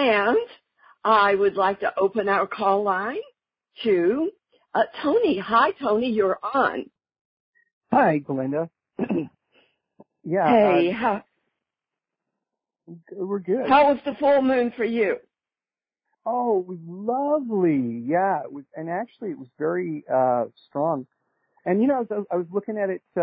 And I would like to open our call line to Tony. Hi, Tony, you're on. Hi, Glenda. Yeah, Hey, we're good. how was the full moon for you? Oh, it was lovely. Yeah, it was, and actually it was very strong. And I was looking at it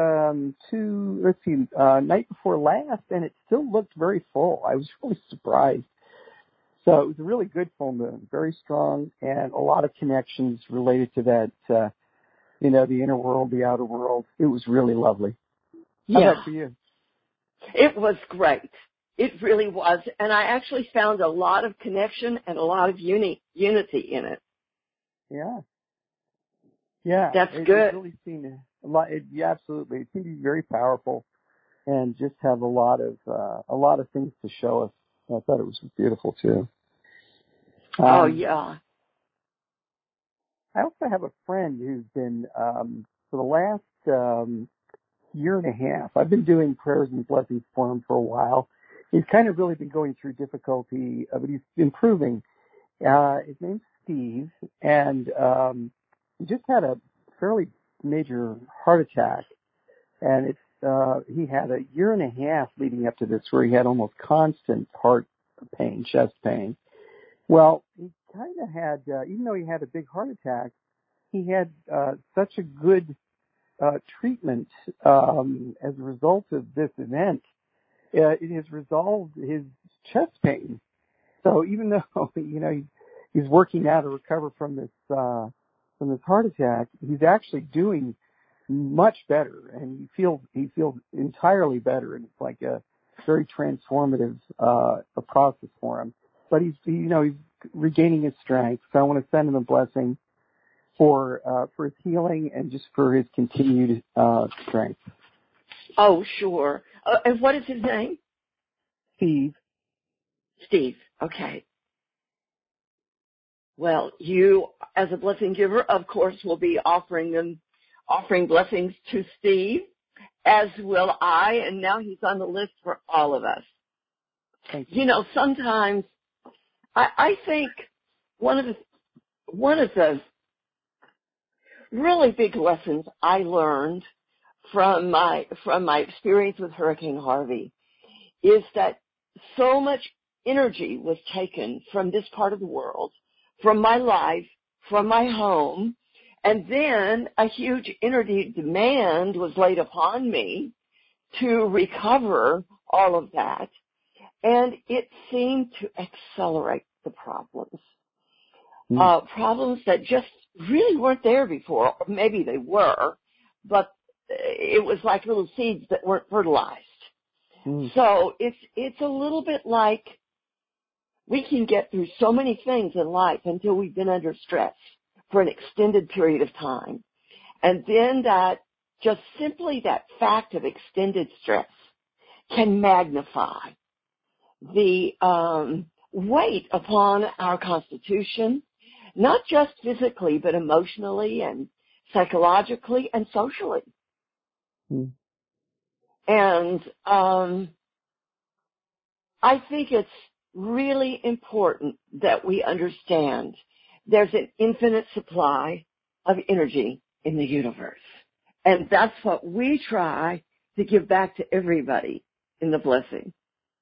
night before last, and it still looked very full. I was really surprised. So it was a really good full moon, very strong, and a lot of connections related to that. The inner world, the outer world. It was really lovely. How about for you? It was great. It really was. And I actually found a lot of connection and a lot of unity in it. Yeah. Yeah. That's good. It really seemed a lot. Yeah, absolutely. It seemed to be very powerful and just have a lot of things to show us. I thought it was beautiful too. Oh, yeah. I also have a friend who's been, for the last year and a half, I've been doing prayers and blessings for him for a while. He's kind of really been going through difficulty, but he's improving. His name's Steve, and he just had a fairly major heart attack, and he had a year and a half leading up to this where he had almost constant heart pain, chest pain. Well, he kind of had, even though he had a big heart attack, he had such a good treatment as a result of this event. It has resolved his chest pain. So even though he's working now to recover from this heart attack, he's actually doing much better, and he feels entirely better, and it's like a very transformative a process for him. But he's regaining his strength. So I want to send him a blessing for his healing and just for his continued strength. Oh, sure. And what is his name? Steve. Steve. Okay. Well, you, as a blessing giver, of course, will be offering blessings to Steve, as will I, and now he's on the list for all of us. Thank you. Sometimes I think one of the really big lessons I learned from my experience with Hurricane Harvey is that so much energy was taken from this part of the world, from my life, from my home, and then a huge energy demand was laid upon me to recover all of that, and it seemed to accelerate the problems. Problems that just really weren't there before, or maybe they were, but it was like little seeds that weren't fertilized. So it's a little bit like we can get through so many things in life until we've been under stress for an extended period of time. And then that fact of extended stress can magnify the weight upon our constitution, not just physically, but emotionally and psychologically and socially. And I think it's really important that we understand there's an infinite supply of energy in the universe. And that's what we try to give back to everybody in the blessing.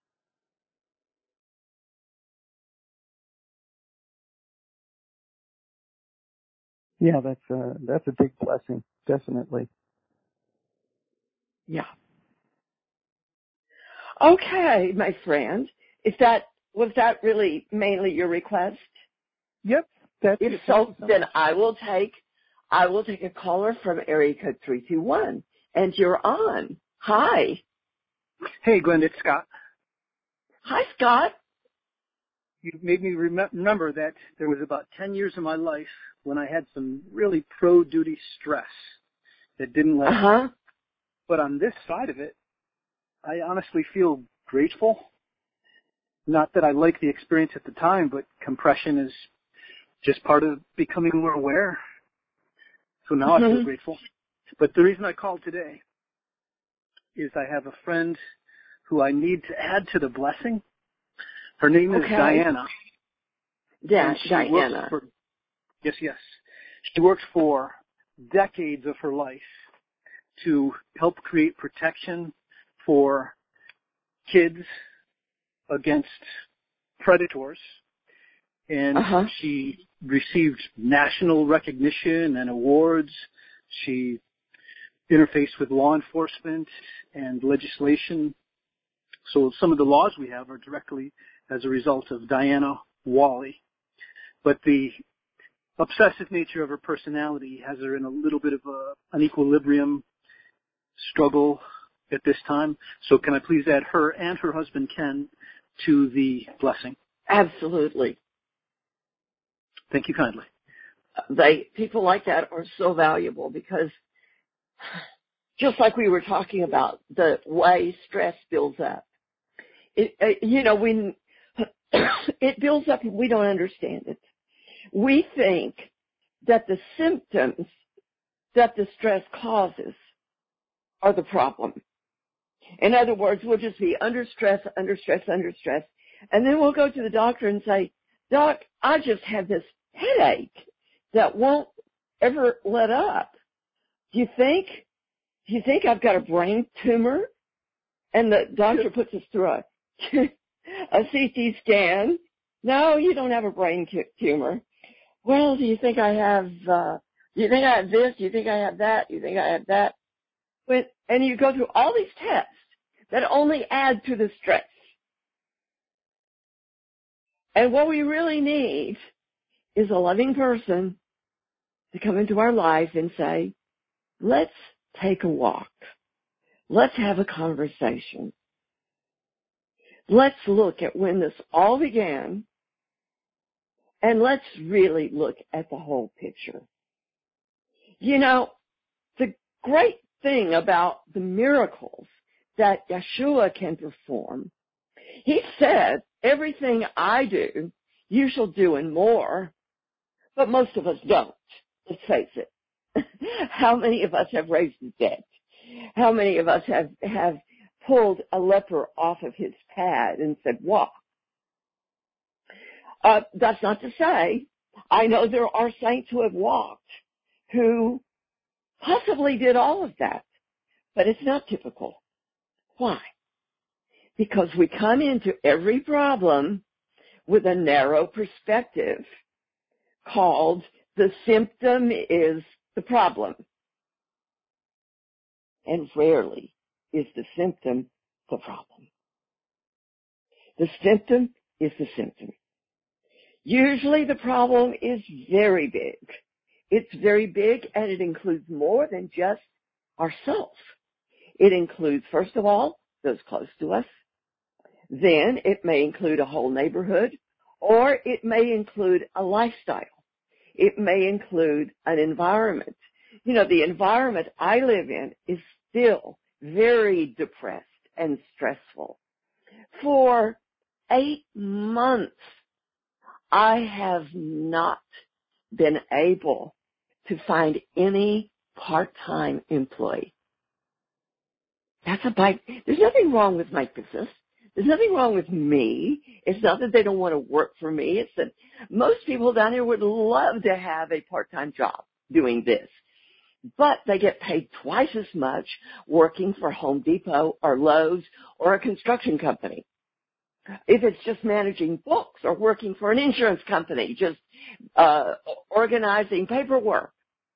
Yeah, that's a big blessing, definitely. Yeah. Okay, my friend. Was that really mainly your request? Yep. If so, then I will take a caller from area code 321, and you're on. Hi. Hey, Glenn, it's Scott. Hi, Scott. You made me remember that there was about 10 years of my life when I had some really pro-duty stress that didn't let me. But on this side of it, I honestly feel grateful. Not that I liked the experience at the time, but compression is just part of becoming more aware. So now I feel grateful. But the reason I called today is I have a friend who I need to add to the blessing. Her name is Diana, Diana. Yes. She worked for decades of her life to help create protection for kids against predators. And she received national recognition and awards. She interfaced with law enforcement and legislation. So some of the laws we have are directly as a result of Diana Wally. But the obsessive nature of her personality has her in a little bit of an equilibrium struggle at this time. So can I please add her and her husband Ken to the blessing? Absolutely. Thank you kindly. People like that are so valuable because just like we were talking about, the way stress builds up, when it builds up and we don't understand it. We think that the symptoms that the stress causes are the problem. In other words, we'll just be under stress, and then we'll go to the doctor and say, Doc, I just have this headache that won't ever let up. Do you think I've got a brain tumor? And the doctor puts us through a CT scan. No, you don't have a brain tumor. Well, do you think I have this? Do you think I have that? Do you think I have that? And you go through all these tests that only add to the stress. And what we really need is a loving person to come into our life and say, let's take a walk. Let's have a conversation. Let's look at when this all began, and let's really look at the whole picture. The great thing about the miracles that Yeshua can perform, he said, everything I do, you shall do and more, but most of us don't. Let's face it. How many of us have raised the dead? How many of us have pulled a leper off of his pad and said, walk? That's not to say, I know there are saints who have walked who possibly did all of that, but it's not typical. Why? Because we come into every problem with a narrow perspective called the symptom is the problem. And rarely is the symptom the problem. The symptom is the symptom. Usually the problem is very big. It's very big, and it includes more than just ourselves. It includes, first of all, those close to us. Then it may include a whole neighborhood, or it may include a lifestyle. It may include an environment. The environment I live in is still very depressed and stressful. For 8 months, I have not been able to find any part-time employee. There's nothing wrong with my business. There's nothing wrong with me. It's not that they don't want to work for me. It's that most people down here would love to have a part-time job doing this. But they get paid twice as much working for Home Depot or Lowe's or a construction company. If it's just managing books or working for an insurance company, just organizing paperwork.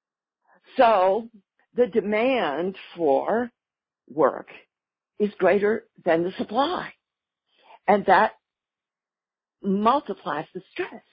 So the demand for work is greater than the supply. And that multiplies the stress.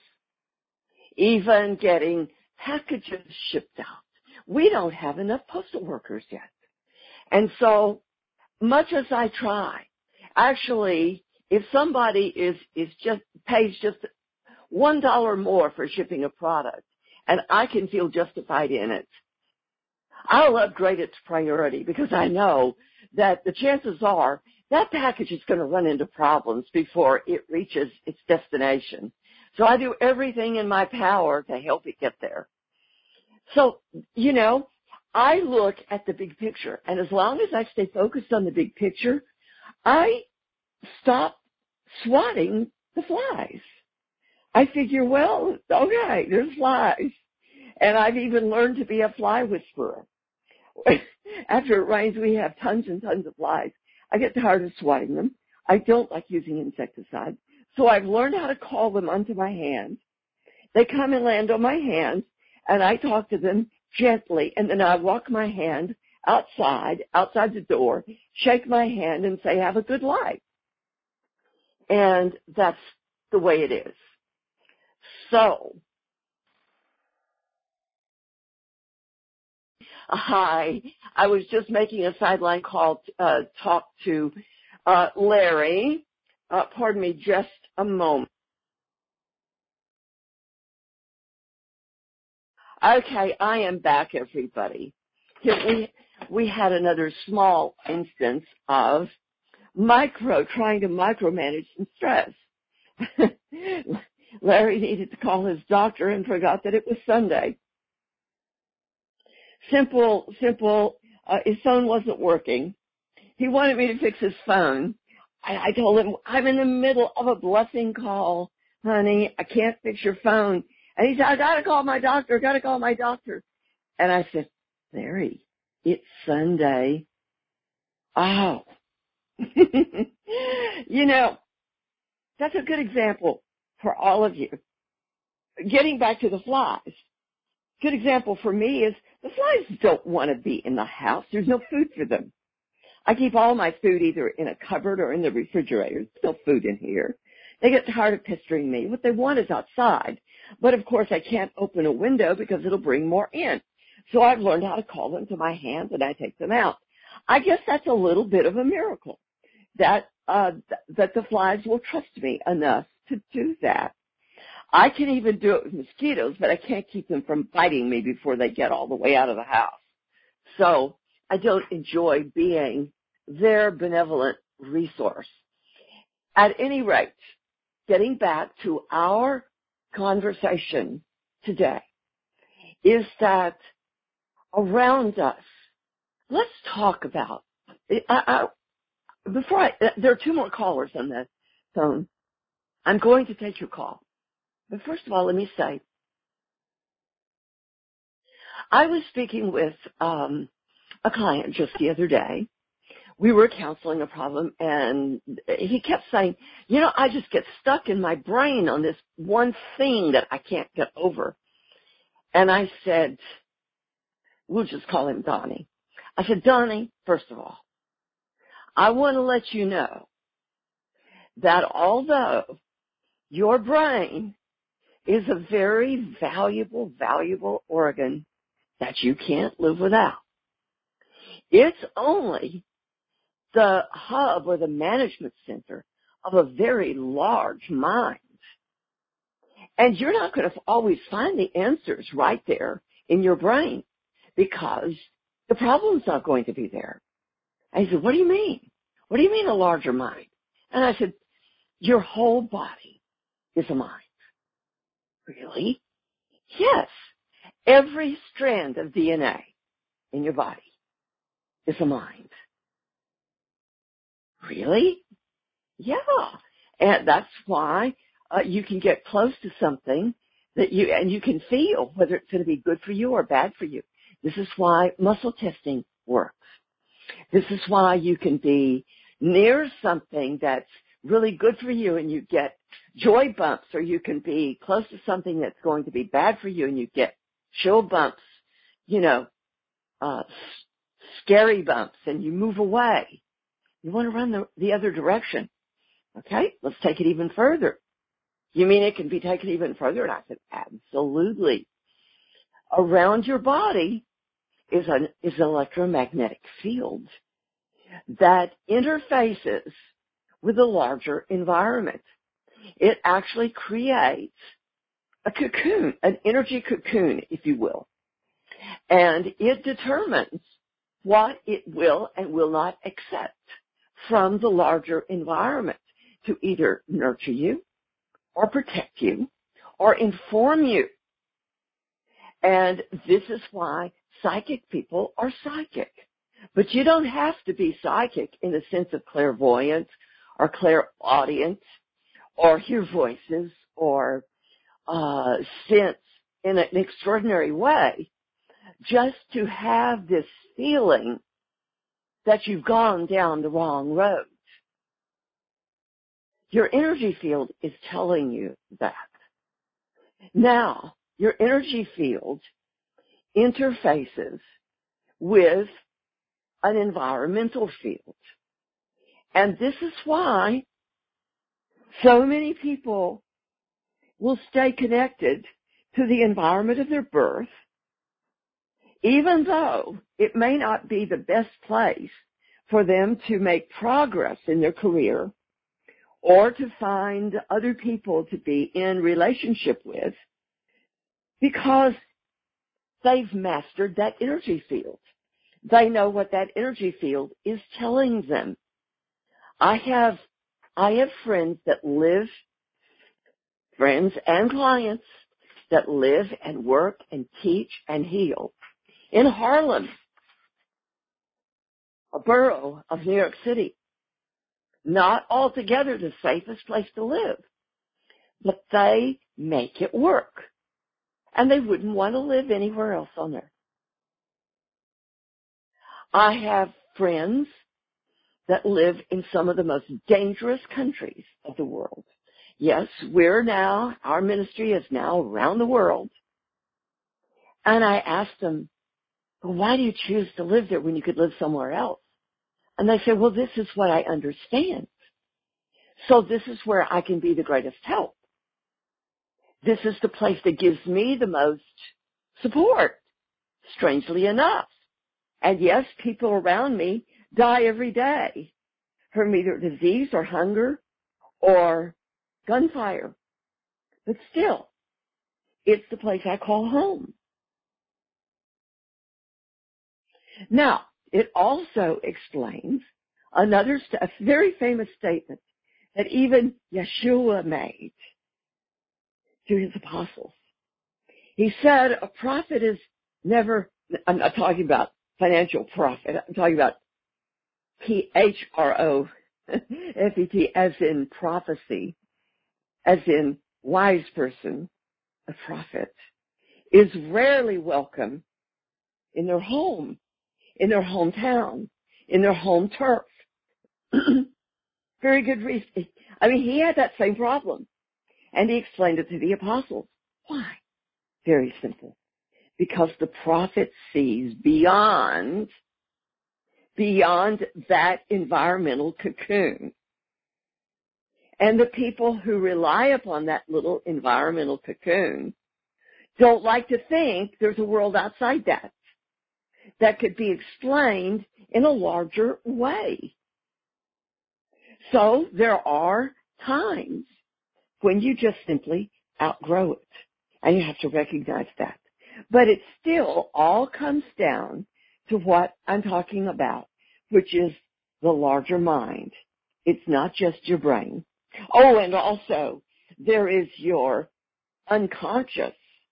Even getting packages shipped out. We don't have enough postal workers yet. And so much as I try, actually, if somebody pays just $1 more for shipping a product, and I can feel justified in it, I'll upgrade its priority because I know that the chances are that package is going to run into problems before it reaches its destination. So I do everything in my power to help it get there. So, I look at the big picture, and as long as I stay focused on the big picture, I stop swatting the flies. I figure, well, okay, there's flies. And I've even learned to be a fly whisperer. After it rains, we have tons and tons of flies. I get tired of swatting them. I don't like using insecticide. So I've learned how to call them onto my hand. They come and land on my hand, and I talk to them gently, and then I walk my hand outside the door, shake my hand, and say, have a good life. And that's the way it is. So, hi, I was just making a sideline call to talk to Larry. Pardon me just a moment. Okay, I am back, everybody. We had another small instance of trying to micromanage some stress. Larry needed to call his doctor and forgot that it was Sunday. Simple, his phone wasn't working. He wanted me to fix his phone. I told him, I'm in the middle of a blessing call, honey. I can't fix your phone. And he said, I gotta call my doctor. And I said, Larry, it's Sunday. Oh. You know, that's a good example for all of you. Getting back to the flies. Good example for me is the flies don't want to be in the house. There's no food for them. I keep all my food either in a cupboard or in the refrigerator. There's no food in here. They get tired of pestering me. What they want is outside. But, of course, I can't open a window because it'll bring more in. So I've learned how to call them to my hands, and I take them out. I guess that's a little bit of a miracle that the flies will trust me enough to do that. I can even do it with mosquitoes, but I can't keep them from biting me before they get all the way out of the house. So I don't enjoy being their benevolent resource. At any rate, getting back to our conversation today is that around us, let's talk about, there are two more callers on the phone. I'm going to take your call. But first of all, let me say, I was speaking with a client just the other day. We were counseling a problem, and he kept saying, I just get stuck in my brain on this one thing that I can't get over. And I said, we'll just call him Donnie. I said, Donnie, first of all, I want to let you know that although your brain is a very valuable organ that you can't live without, it's only the hub or the management center of a very large mind. And you're not going to always find the answers right there in your brain because the problem's not going to be there. And he said, what do you mean? What do you mean a larger mind? And I said, your whole body is a mind. Really? Yes. Every strand of DNA in your body is a mind. Really? Yeah. And that's why you can get close to something that you can feel whether it's going to be good for you or bad for you. This is why muscle testing works. This is why you can be near something that's really good for you and you get joy bumps, or you can be close to something that's going to be bad for you and you get chill bumps, scary bumps, and you move away. You want to run the other direction. Okay, let's take it even further. You mean it can be taken even further? And I said, absolutely. Around your body is an electromagnetic field that interfaces with a larger environment. It actually creates a cocoon, an energy cocoon, if you will. And it determines what it will and will not accept from the larger environment to either nurture you or protect you or inform you. And this is why psychic people are psychic. But you don't have to be psychic in the sense of clairvoyance or clairaudience or hear voices or sense in an extraordinary way, just to have this feeling that you've gone down the wrong road. Your energy field is telling you that. Now, your energy field interfaces with an environmental field. And this is why so many people will stay connected to the environment of their birth, even though it may not be the best place for them to make progress in their career or to find other people to be in relationship with, because they've mastered that energy field. They know what that energy field is telling them. I have friends and clients that live and work and teach and heal in Harlem, a borough of New York City. Not altogether the safest place to live, but they make it work. And they wouldn't want to live anywhere else on earth. I have friends that live in some of the most dangerous countries of the world. Yes, our ministry is now around the world. And I asked them, well, why do you choose to live there when you could live somewhere else? And they said, well, this is what I understand. So this is where I can be the greatest help. This is the place that gives me the most support, strangely enough. And yes, people around me die every day from either disease or hunger or gunfire. But still, it's the place I call home. Now, it also explains a very famous statement that even Yeshua made to his apostles. He said a prophet is never, I'm not talking about financial profit, I'm talking about P-H-R-O-F-E-T, as in prophecy, as in wise person, a prophet, is rarely welcome in their home, in their hometown, in their home turf. Very good reason. I mean, he had that same problem, and he explained it to the apostles. Why? Very simple. Because the prophet sees beyond that environmental cocoon. And the people who rely upon that little environmental cocoon don't like to think there's a world outside that could be explained in a larger way. So there are times when you just simply outgrow it, and you have to recognize that. But it still all comes down to what I'm talking about, which is the larger mind. It's not just your brain. Oh, and also there is your unconscious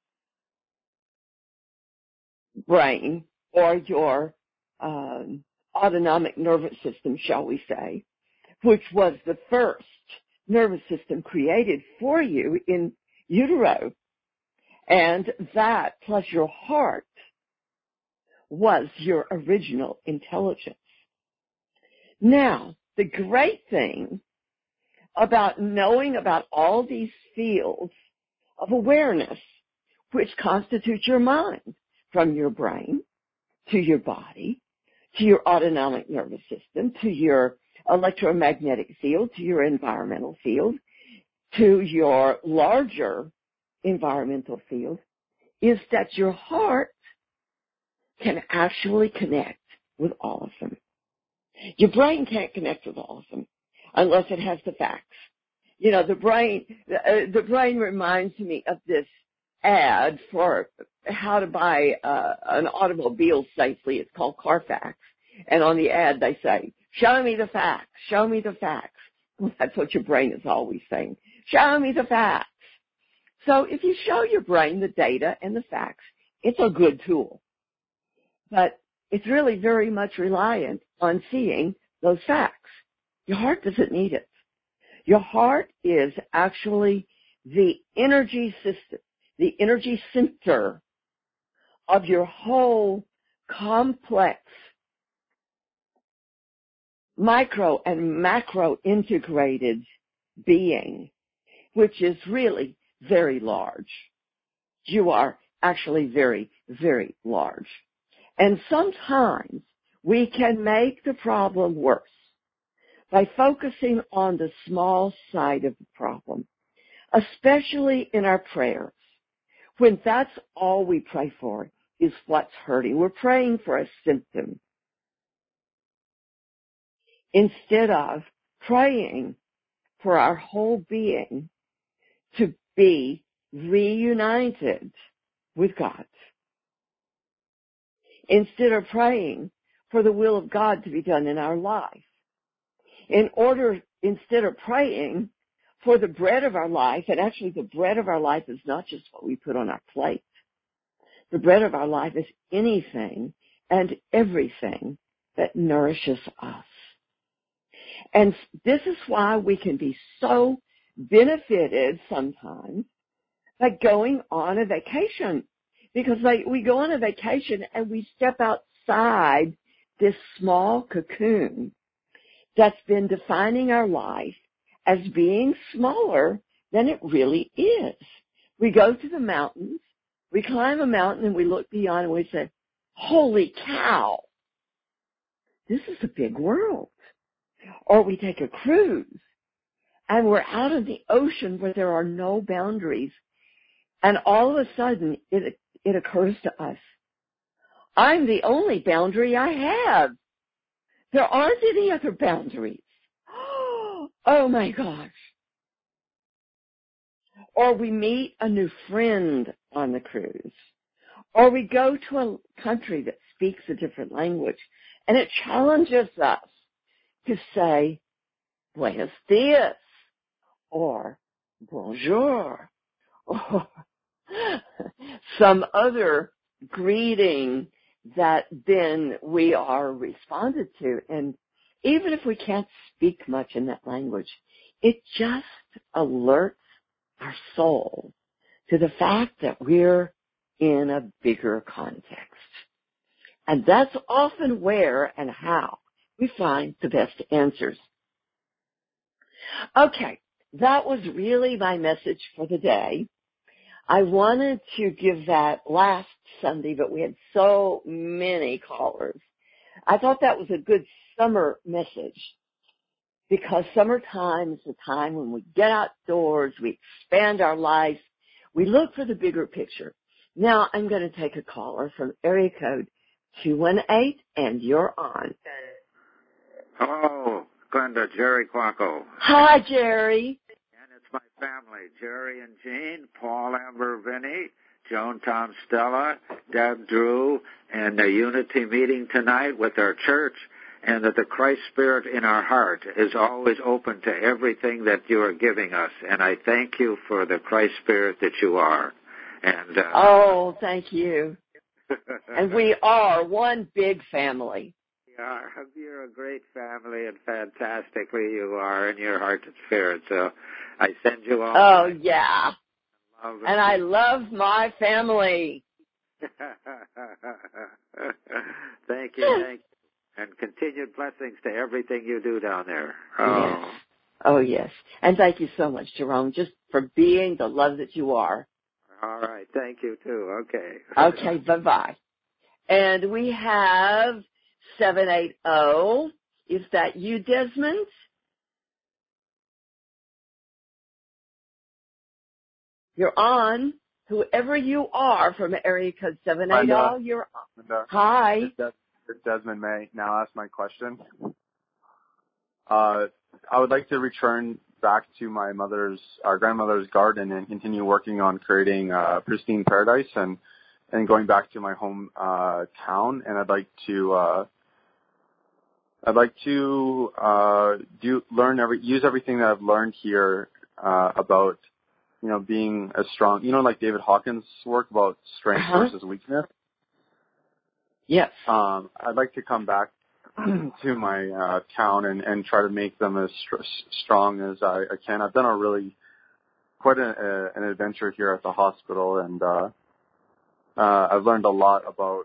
brain, or your autonomic nervous system, shall we say, which was the first nervous system created for you in utero. And that, plus your heart, was your original intelligence. Now, the great thing about knowing about all these fields of awareness, which constitute your mind, from your brain to your body, to your autonomic nervous system, to your electromagnetic field, to your environmental field, to your larger environmental field, is that your heart can actually connect with all of them. Your brain can't connect with all of them unless it has the facts. You know, the brain reminds me of this ad for how to buy an automobile safely. It's called Carfax. And on the ad they say, show me the facts, show me the facts. Well, that's what your brain is always saying. Show me the facts. So if you show your brain the data and the facts, it's a good tool. But it's really very much reliant on seeing those facts. Your heart doesn't need it. Your heart is actually the energy system, the energy center of your whole complex micro and macro integrated being, which is really very large. You are actually very, very large. And sometimes we can make the problem worse by focusing on the small side of the problem, especially in our prayers, when that's all we pray for is what's hurting. We're praying for a symptom instead of praying for our whole being to be reunited with God. Instead of praying for the will of God to be done in our life. Instead of praying for the bread of our life, and actually the bread of our life is not just what we put on our plate. The bread of our life is anything and everything that nourishes us. And this is why we can be so benefited sometimes by going on a vacation. Because we go on a vacation and we step outside this small cocoon that's been defining our life as being smaller than it really is. We go to the mountains, we climb a mountain, and we look beyond and we say, holy cow, this is a big world. Or we take a cruise and we're out in the ocean where there are no boundaries, and all of a sudden it occurs to us, I'm the only boundary I have. There aren't any other boundaries. Oh my gosh. Or we meet a new friend on the cruise. Or we go to a country that speaks a different language, and it challenges us to say, buenos dias, or bonjour, or some other greeting that then we are responded to. And even if we can't speak much in that language, it just alerts our soul to the fact that we're in a bigger context. And that's often where and how we find the best answers. Okay, that was really my message for the day. I wanted to give that last Sunday, but we had so many callers. I thought that was a good summer message, because summertime is the time when we get outdoors, we expand our lives, we look for the bigger picture. Now I'm going to take a caller from area code 218, and you're on. Hello, Glenda, Jerry Quacko. Hi, Jerry. And it's my family, Jerry and Jean, Paul, Amber, Vinny, Joan, Tom, Stella, Deb, Drew, and the Unity meeting tonight with our church, and that the Christ Spirit in our heart is always open to everything that you are giving us. And I thank you for the Christ Spirit that you are. And oh, thank you. And we are one big family. Yeah, you're a great family, and fantastically you are in your heart and spirit. So I send you all. Oh, yeah. And I love my family. Thank you. And continued blessings to everything you do down there. Oh. Yes. Oh, yes. And thank you so much, Jerome, just for being the love that you are. All right. Thank you, too. Okay. Okay, bye-bye. And we have 780. Is that you, Desmond? You're on. Whoever you are from area code 780, you're on. Hi. It's Desmond May. Now ask my question. I would like to return back to our grandmother's garden and continue working on creating a pristine paradise and going back to my home town. And I'd like to use everything that I've learned here about, being as strong, like David Hawkins' work about strength versus weakness. Yes. I'd like to come back to my town and try to make them as strong as I can. I've done quite an adventure here at the hospital, and I've learned a lot about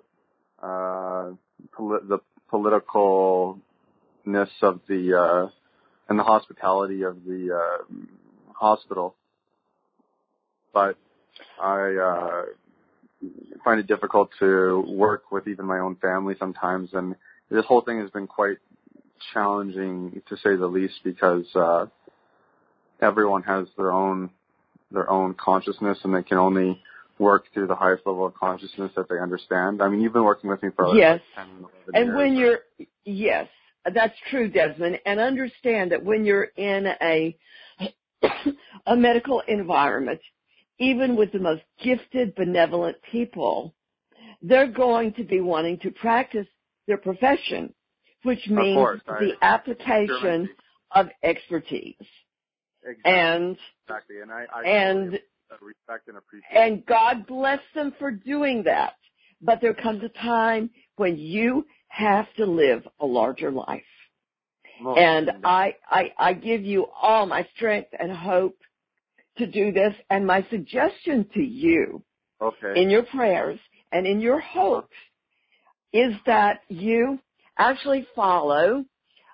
the politicalness of the and the hospitality of the hospital. But I find it difficult to work with even my own family sometimes, and this whole thing has been quite challenging to say the least, because everyone has their own consciousness, and they can only work through the highest level of consciousness that they understand. I mean, you've been working with me for like 10, 11 and years. when you're, yes, that's true, Desmond, and understand that when you're in a medical environment, even with the most gifted, benevolent people, they're going to be wanting to practice their profession, which means the application of expertise. Exactly. And I respect and appreciate. And God bless them for doing that. But there comes a time when you have to live a larger life. And I give you all my strength and hope to do this. And my suggestion to you, in your prayers and in your hopes, is that you actually follow.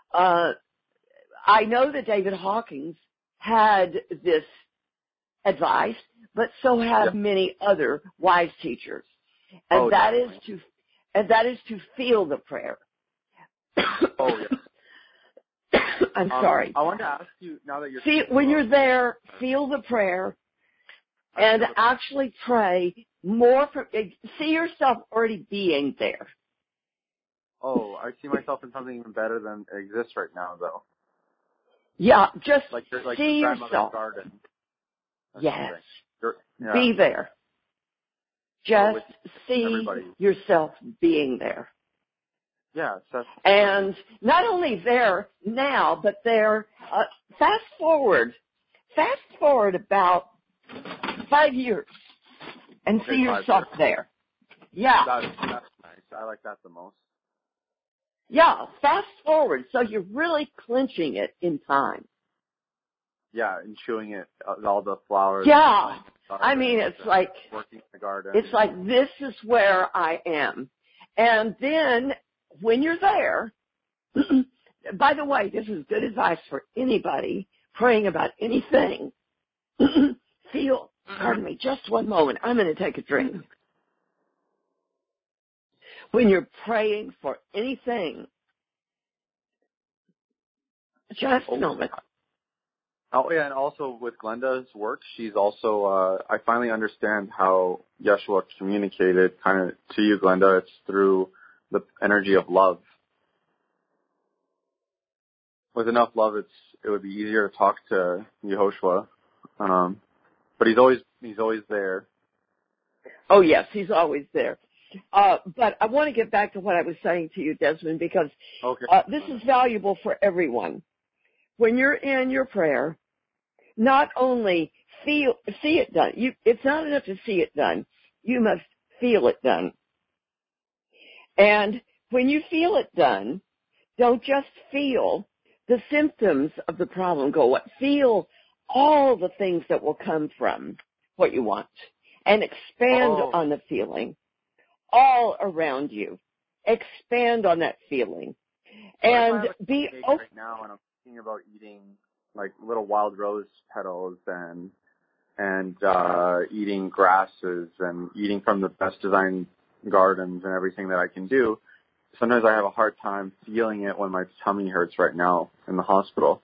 I know that David Hawkins had this advice, but so have many other wise teachers, and that is to feel the prayer. Oh yeah. I'm sorry. I wanted to ask you, now that you're when you're there, feel the prayer, and actually pray more. See yourself already being there. Oh, I see myself in something even better than exists right now, though. Yeah, just see yourself. Garden. Yes. Be there. Just see yourself being there. Yeah. And not only there now, but there, fast forward about 5 years and see yourself there. Yeah. That's nice. I like that the most. Yeah, fast forward. So you're really clinching it in time. Yeah, and chewing it, all the flowers. Yeah. I mean, it's like, working in the garden. It's like, this is where I am. And then when you're there, by the way, this is good advice for anybody praying about anything. Pardon me, just one moment. I'm going to take a drink. When you're praying for anything, just a moment. Oh, yeah, and also with Glenda's work, she's also, I finally understand how Yeshua communicated kind of to you, Glenda. It's through the energy of love. With enough love, it would be easier to talk to Yehoshua. But he's always there. Oh, yes, he's always there. But I want to get back to what I was saying to you, Desmond, because this is valuable for everyone. When you're in your prayer, not only see it done. It's not enough to see it done. You must feel it done. And when you feel it done, don't just feel the symptoms of the problem go away. Feel all the things that will come from what you want, and expand on the feeling all around you. Expand on that feeling. And be open. Right now, and I'm thinking about eating like little wild rose petals and eating grasses and eating from the best designed gardens and everything that I can do. Sometimes I have a hard time feeling it when my tummy hurts right now in the hospital.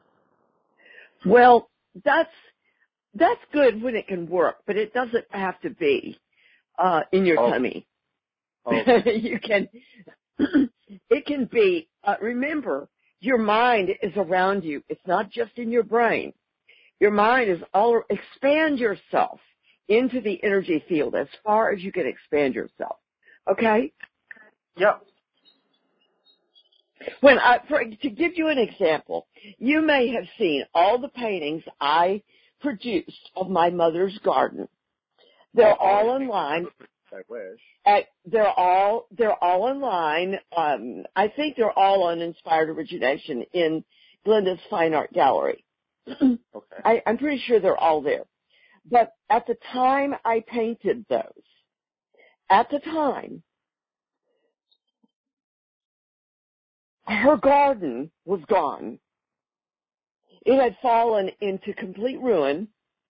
Well, that's good when it can work, but it doesn't have to be in your tummy. You can. It can be. Remember, your mind is around you. It's not just in your brain. Your mind is all. Expand yourself into the energy field as far as you can expand yourself. Okay? Yeah. To give you an example, you may have seen all the paintings I produced of my mother's garden. They're all online. I wish. They're all online. I think they're all on Inspired Origination in Glenda's Fine Art Gallery. Okay. I'm pretty sure they're all there. But at the time I painted those, her garden was gone. It had fallen into complete ruin,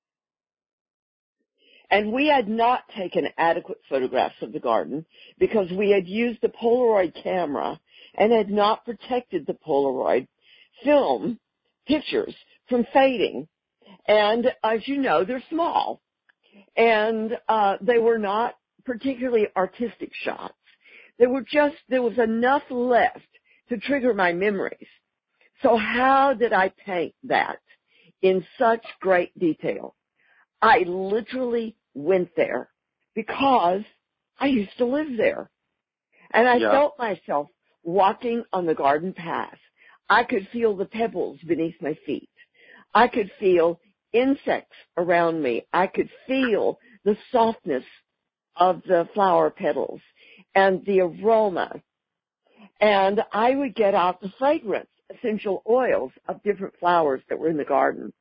and we had not taken adequate photographs of the garden because we had used the Polaroid camera and had not protected the Polaroid film pictures from fading. And as you know, they're small, and they were not particularly artistic shots. There was enough left to trigger my memories. So how did I paint that in such great detail? I literally went there because I used to live there. And I felt myself walking on the garden path. I could feel the pebbles beneath my feet. I could feel insects around me. I could feel the softness of the flower petals and the aroma. And I would get out the fragrance, essential oils of different flowers that were in the garden.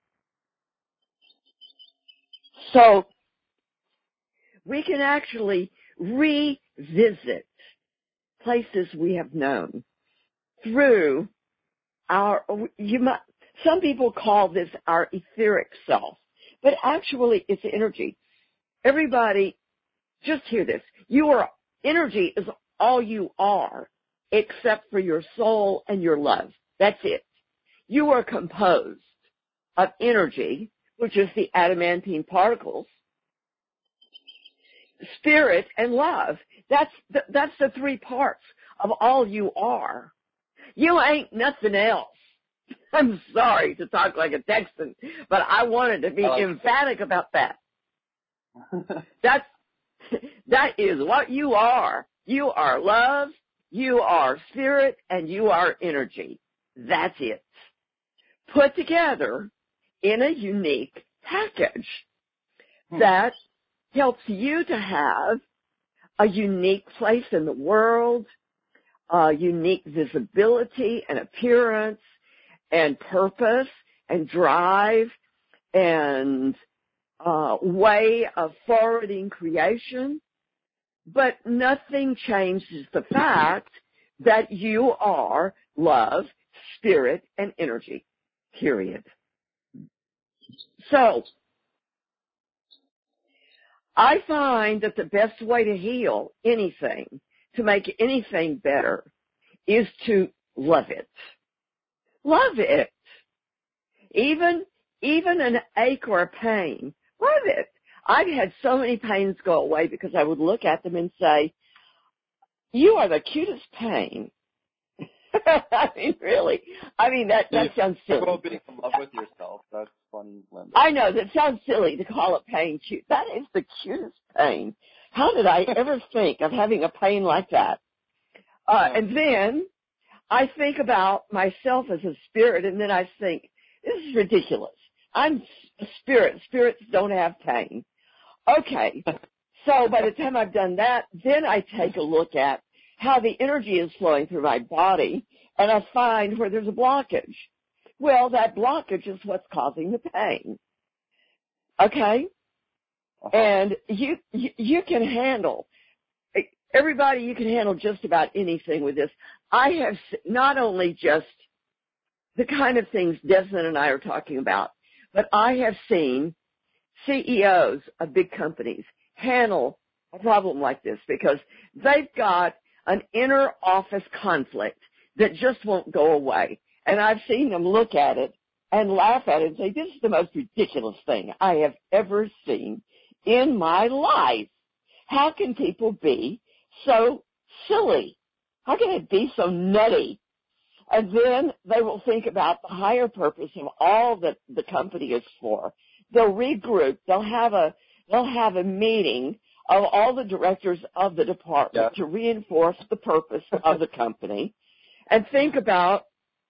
So we can actually revisit places we have known through some people call this our etheric self, but actually it's energy. Everybody, just hear this. Energy is all you are, except for your soul and your love. That's it. You are composed of energy, which is the adamantine particles, spirit, and love. That's the three parts of all you are. You ain't nothing else. I'm sorry to talk like a Texan, but I wanted to be emphatic about that. That is what you are. You are love, you are spirit, and you are energy. That's it. Put together in a unique package that helps you to have a unique place in the world, a unique visibility and appearance and purpose and drive and way of forwarding creation. But nothing changes the fact that you are love, spirit, and energy, period. So I find that the best way to heal anything, to make anything better, is to love it. Love it. Even an ache or a pain, love it. I've had so many pains go away because I would look at them and say, you are the cutest pain. I mean, really. I mean, that sounds silly. About being in love with yourself. That's funny, Linda. I know, that sounds silly to call a pain cute. That is the cutest pain. How did I ever think of having a pain like that? And then I think about myself as a spirit, and then I think, this is ridiculous. I'm a spirit. Spirits don't have pain. Okay. So by the time I've done that, then I take a look at how the energy is flowing through my body, and I find where there's a blockage. Well, that blockage is what's causing the pain. Okay? And you can handle, everybody, you can handle just about anything with this. I have not only just the kind of things Desmond and I are talking about, but I have seen CEOs of big companies handle a problem like this because they've got an inner office conflict that just won't go away. And I've seen them look at it and laugh at it and say, this is the most ridiculous thing I have ever seen in my life. How can people be so silly? How can it be so nutty? And then they will think about the higher purpose of all that the company is for. They'll regroup. They'll have a meeting of all the directors of the department to reinforce the purpose of the company and think about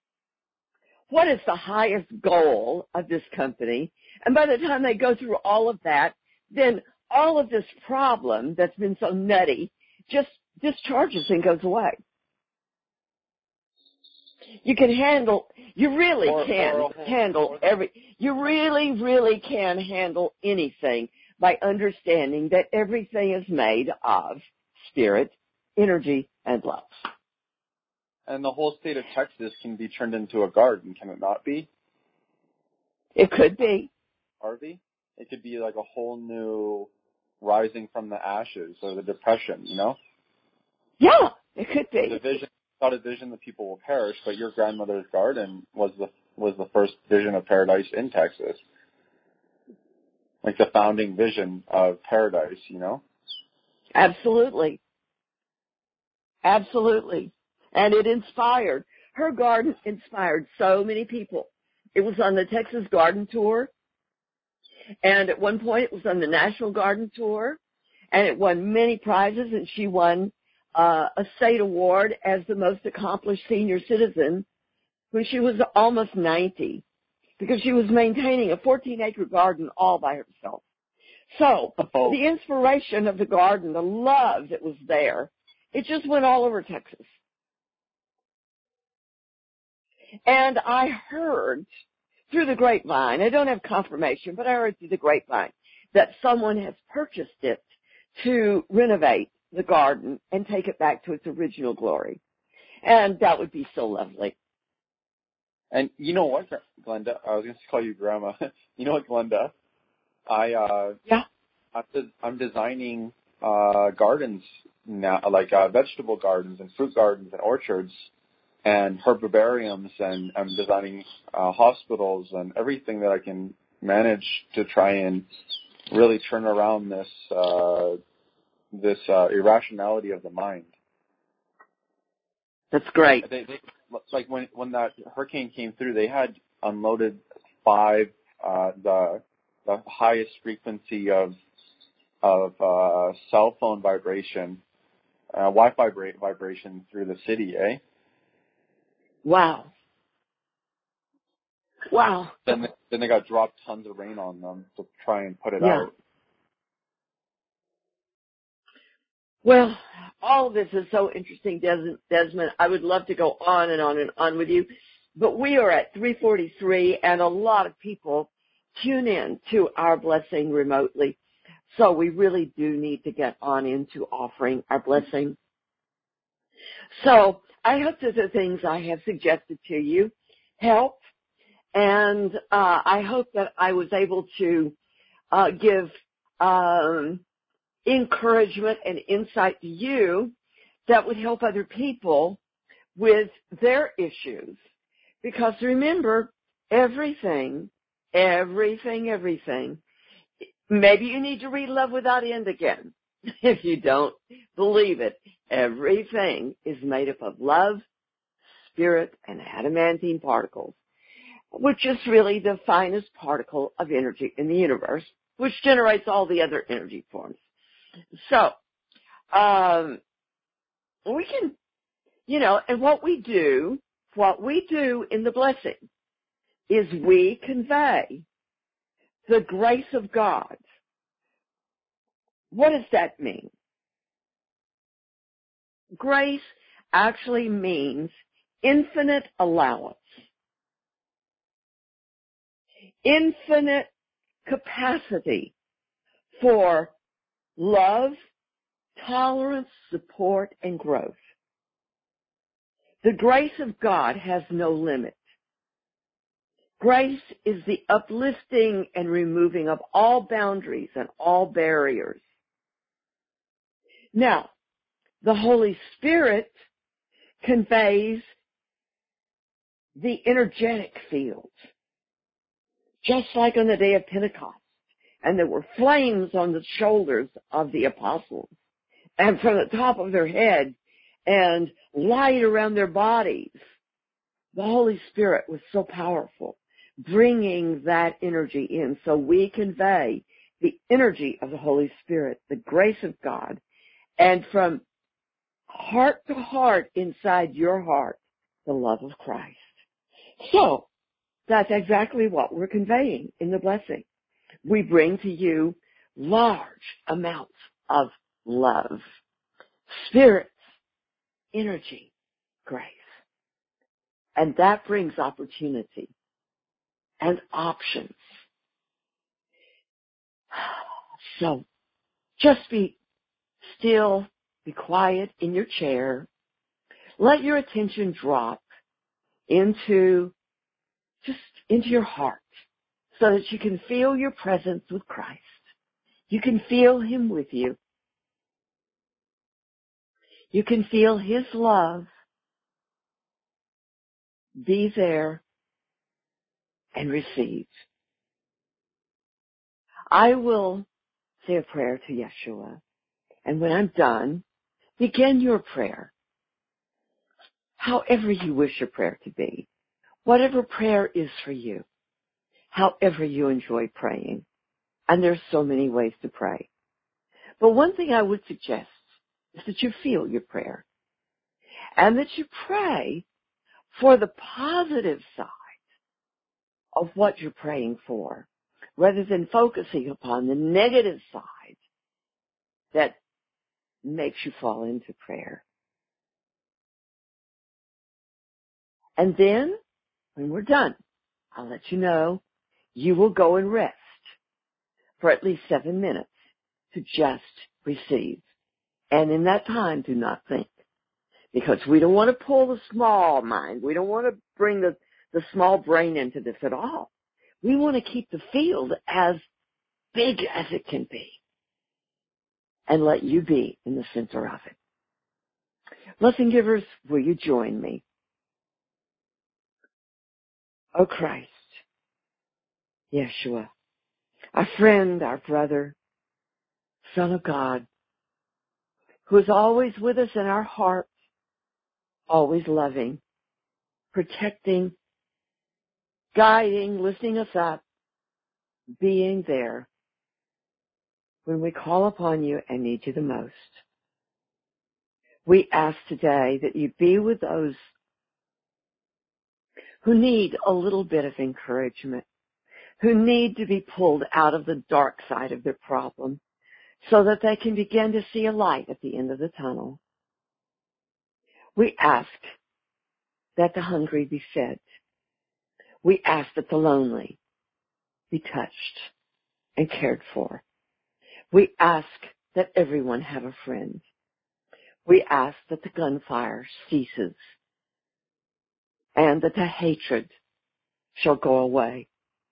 what is the highest goal of this company. And by the time they go through all of that, then all of this problem that's been so nutty just discharges and goes away. You can handle, you really can handle you really can handle anything by understanding that everything is made of spirit, energy, and love. And the whole state of Texas can be turned into a garden, can it not be? It could be. Harvey? It could be like a whole new rising from the ashes or the depression, you know? Yeah, it could be. The vision, not a vision that people will perish, but your grandmother's garden was the first vision of paradise in Texas. Like the founding vision of paradise, you know? Absolutely. Absolutely. And it inspired. Her garden inspired so many people. It was on the Texas Garden Tour. And at one point it was on the National Garden Tour. And it won many prizes. And she won a state award as the most accomplished senior citizen when she was almost 90. Because she was maintaining a 14-acre garden all by herself. So the inspiration of the garden, the love that was there, it just went all over Texas. And I heard through the grapevine, I don't have confirmation, but I heard through the grapevine that someone has purchased it to renovate the garden and take it back to its original glory. And that would be so lovely. And you know what, Glenda? I was going to call you Grandma. You know what, Glenda? I'm designing gardens now, like vegetable gardens and fruit gardens and orchards and herbariums, and I'm designing hospitals and everything that I can manage to try and really turn around this irrationality of the mind. That's great. Like when that hurricane came through, they had unloaded 5 the highest frequency of cell phone vibration, Wi-Fi vibration through the city, eh? Wow. Wow. Then they got dropped tons of rain on them to try and put it out. Well, all of this is so interesting, Desmond. I would love to go on and on and on with you, but we are at 3:43, and a lot of people tune in to our blessing remotely. So we really do need to get on into offering our blessing. So I hope that the things I have suggested to you help, and I hope that I was able to give encouragement and insight to you that would help other people with their issues. Because remember, everything, maybe you need to read Love Without End again. If you don't believe it, everything is made up of love, spirit, and adamantine particles, which is really the finest particle of energy in the universe, which generates all the other energy forms. So, we can, and what we do in the blessing is we convey the grace of God. What does that mean? Grace actually means infinite allowance, infinite capacity for love, tolerance, support, and growth. The grace of God has no limit. Grace is the uplifting and removing of all boundaries and all barriers. Now, the Holy Spirit conveys the energetic field, just like on the day of Pentecost. And there were flames on the shoulders of the apostles, and from the top of their head, and light around their bodies. The Holy Spirit was so powerful, bringing that energy in. So we convey the energy of the Holy Spirit, the grace of God, and from heart to heart inside your heart, the love of Christ. So that's exactly what we're conveying in the blessing. We bring to you large amounts of love, spirit, energy, grace. And that brings opportunity and options. So just be still, be quiet in your chair. Let your attention drop into your heart so that you can feel your presence with Christ. You can feel Him with you. You can feel His love be there and receive. I will say a prayer to Yeshua, and when I'm done, begin your prayer, however you wish your prayer to be, whatever prayer is for you, however you enjoy praying. And there's so many ways to pray. But one thing I would suggest is that you feel your prayer and that you pray for the positive side of what you're praying for, rather than focusing upon the negative side that makes you fall into prayer. And then, when we're done, I'll let you know you will go and rest for at least 7 minutes to just receive. And in that time, do not think. Because we don't want to pull the small mind. We don't want to bring the small brain into this at all. We want to keep the field as big as it can be and let you be in the center of it. Blessing givers, will you join me? O Christ, Yeshua, our friend, our brother, Son of God, who is always with us in our hearts, always loving, protecting, guiding, lifting us up, being there when we call upon you and need you the most. We ask today that you be with those who need a little bit of encouragement, who need to be pulled out of the dark side of their problem so that they can begin to see a light at the end of the tunnel. We ask that the hungry be fed. We ask that the lonely be touched and cared for. We ask that everyone have a friend. We ask that the gunfire ceases and that the hatred shall go away.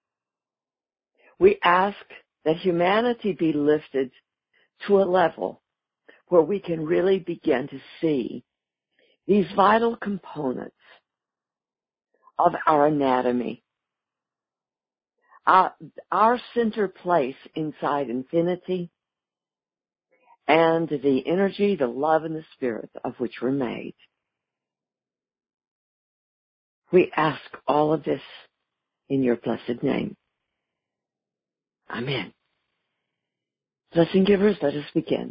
We ask that humanity be lifted to a level where we can really begin to see these vital components of our anatomy, our center place inside infinity, and the energy, the love, and the spirit of which we're made. We ask all of this in your blessed name. Amen. Blessing givers, let us begin.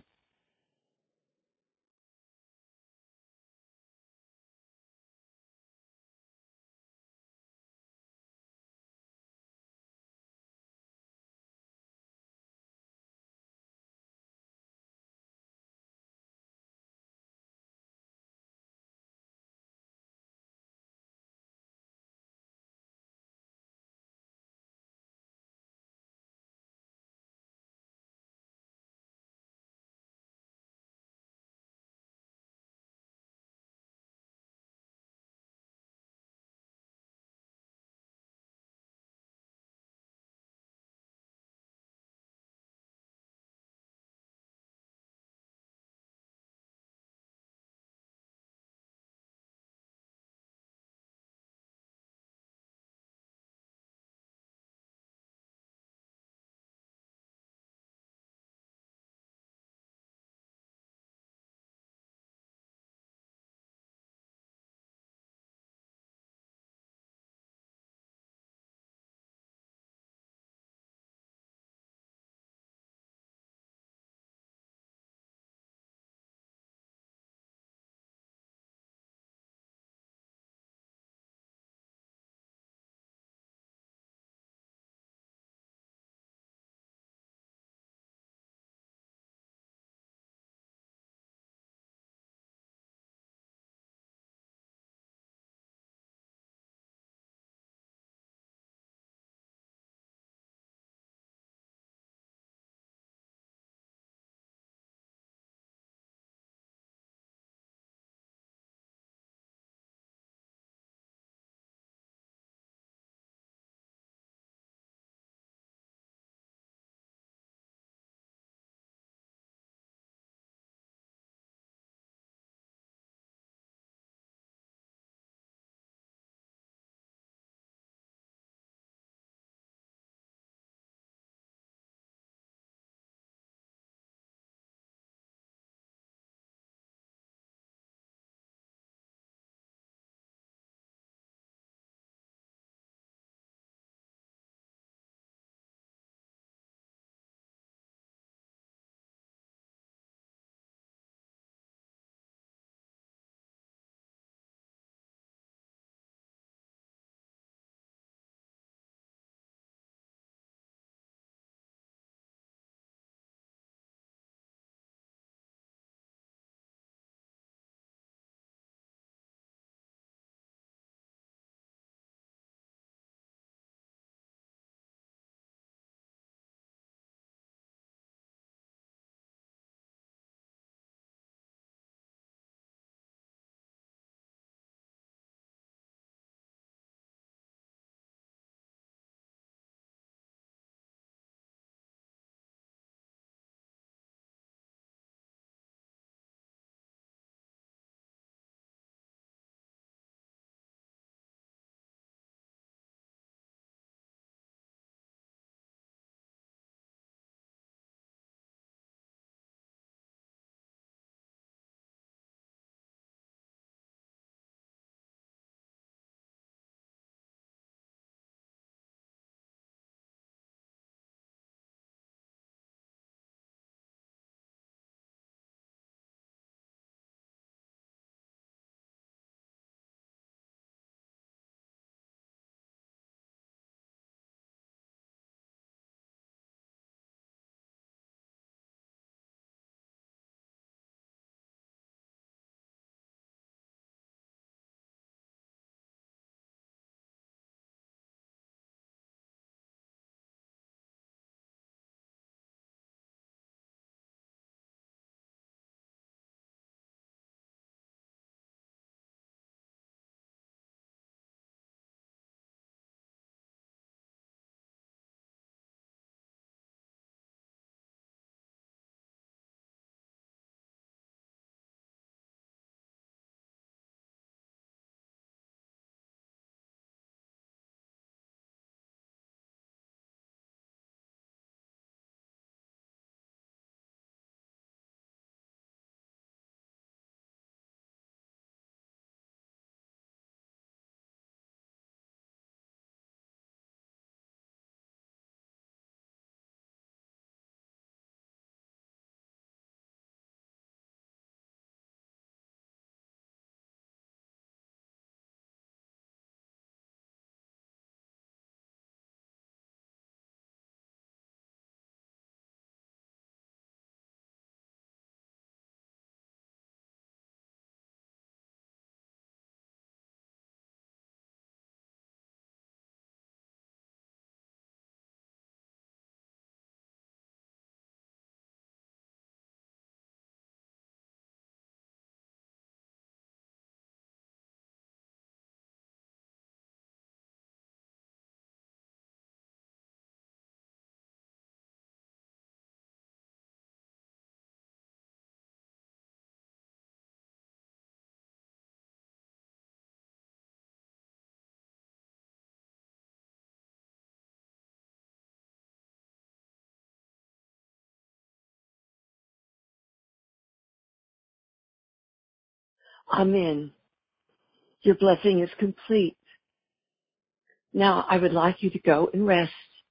Amen. Your blessing is complete. Now I would like you to go and rest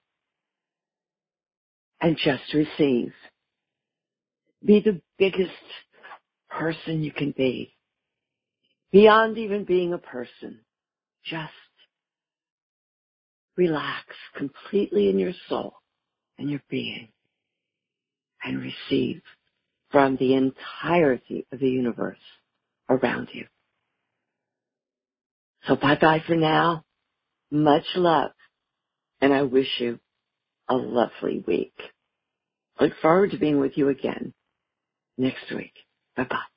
and just receive. Be the biggest person you can be. Beyond even being a person. Just relax completely in your soul and your being and receive from the entirety of the universe around you. So bye-bye for now. Much love. And I wish you a lovely week. Look forward to being with you again next week. Bye-bye.